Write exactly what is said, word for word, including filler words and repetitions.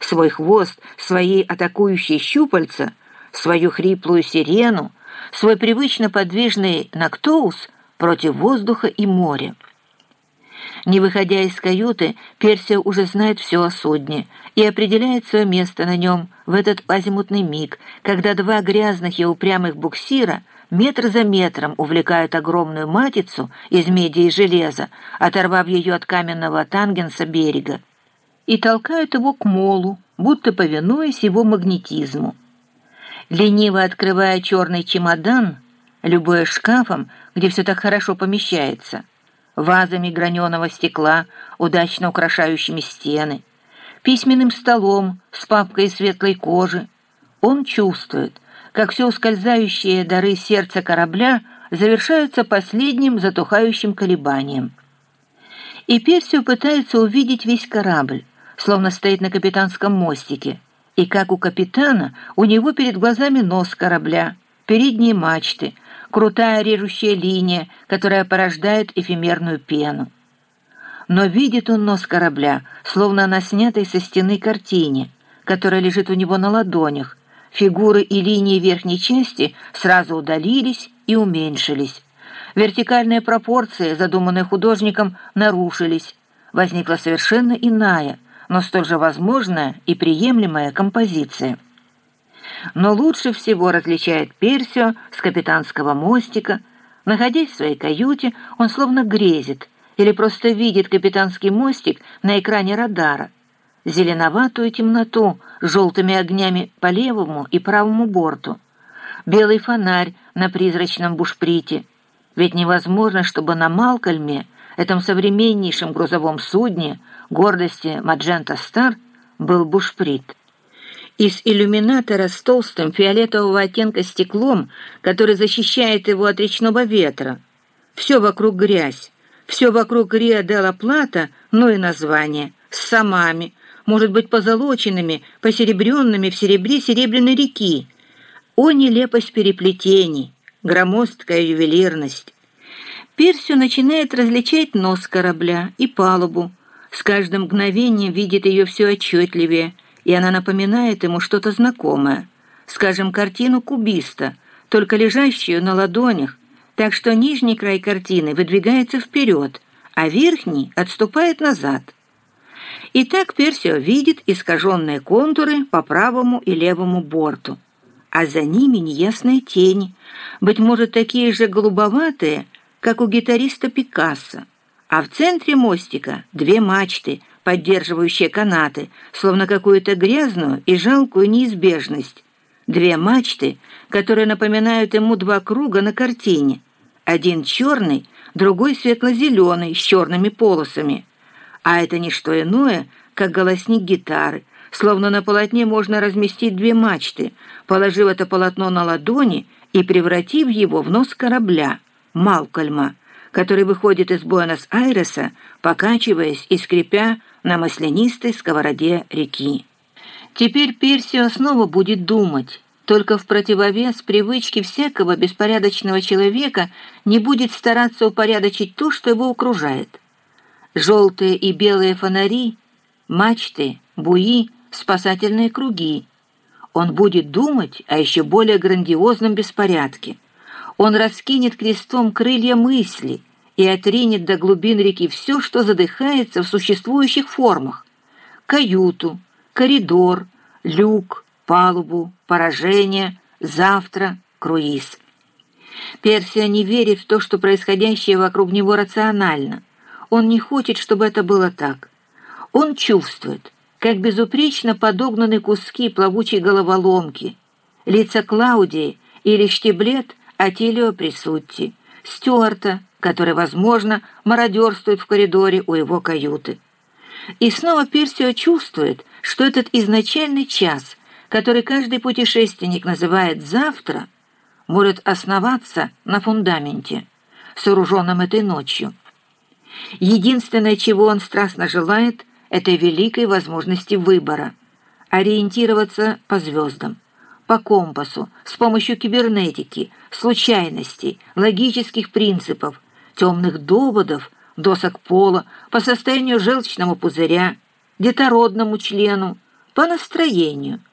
свой хвост, свои атакующие щупальца, свою хриплую сирену, свой привычно подвижный Нактоус против воздуха и моря. Не выходя из каюты, Персия уже знает все о судне и определяет свое место на нем в этот азимутный миг, когда два грязных и упрямых буксира метр за метром увлекают огромную матицу из меди и железа, оторвав ее от каменного тангенса берега, и толкают его к молу, будто повинуясь его магнетизму. Лениво открывая черный чемодан, любуясь шкафом, где все так хорошо помещается, вазами граненого стекла, удачно украшающими стены, письменным столом с папкой из светлой кожи, он чувствует, как все ускользающие дары сердца корабля завершаются последним затухающим колебанием. И Персио пытается увидеть весь корабль, словно стоит на капитанском мостике, и как у капитана у него перед глазами нос корабля, передние мачты, крутая режущая линия, которая порождает эфемерную пену. Но видит он нос корабля, словно на снятой со стены картине, которая лежит у него на ладонях. Фигуры и линии верхней части сразу удалились и уменьшились. Вертикальные пропорции, задуманные художником, нарушились. Возникла совершенно иная, но столь же возможная и приемлемая композиция. Но лучше всего различает Персио с капитанского мостика. Находясь в своей каюте, он словно грезит или просто видит капитанский мостик на экране радара, зеленоватую темноту с желтыми огнями по левому и правому борту, белый фонарь на призрачном бушприте. Ведь невозможно, чтобы на Малкольме, этом современнейшем грузовом судне, гордости Маджента Стар, был бушприт. Из иллюминатора с толстым фиолетового оттенка стеклом, который защищает его от речного ветра. Все вокруг грязь, все вокруг Рио-де-ла-Плата, ну и название, с самами, может быть, позолоченными, посеребренными в серебре Серебряной реки. О, нелепость переплетений, громоздкая ювелирность! Персио начинает различать нос корабля и палубу. С каждым мгновением видит ее все отчетливее, и она напоминает ему что-то знакомое. Скажем, картину кубиста, только лежащую на ладонях, так что нижний край картины выдвигается вперед, а верхний отступает назад. Итак, Персио видит искаженные контуры по правому и левому борту, а за ними неясные тени, быть может, такие же голубоватые, как у гитариста Пикассо, а в центре мостика две мачты, поддерживающие канаты, словно какую-то грязную и жалкую неизбежность. Две мачты, которые напоминают ему два круга на картине. Один черный, другой светло-зеленый, с черными полосами. А это не что иное, как голосник гитары, словно на полотне можно разместить две мачты, положив это полотно на ладони и превратив его в нос корабля, Малкольма, который выходит из Буэнос-Айреса, покачиваясь и скрипя на маслянистой сковороде реки. Теперь Персио снова будет думать, только в противовес привычке всякого беспорядочного человека не будет стараться упорядочить то, что его окружает. Желтые и белые фонари, мачты, буи, спасательные круги. Он будет думать о еще более грандиозном беспорядке. Он раскинет крестом крылья мысли и отринет до глубин реки все, что задыхается в существующих формах. Каюту, коридор, люк, палубу, поражение, завтра, круиз. Персио не верит в то, что происходящее вокруг него рационально. Он не хочет, чтобы это было так. Он чувствует, как безупречно подогнаны куски плавучей головоломки, лица Клаудии или штиблет Атилио Присутти, Стюарта, который, возможно, мародерствует в коридоре у его каюты. И снова Персио чувствует, что этот изначальный час, который каждый путешественник называет «завтра», может основаться на фундаменте, сооруженном этой ночью. Единственное, чего он страстно желает, это великой возможности выбора, ориентироваться по звездам, по компасу, с помощью кибернетики, случайностей, логических принципов, темных доводов, досок пола, по состоянию желчного пузыря, детородному члену, по настроению.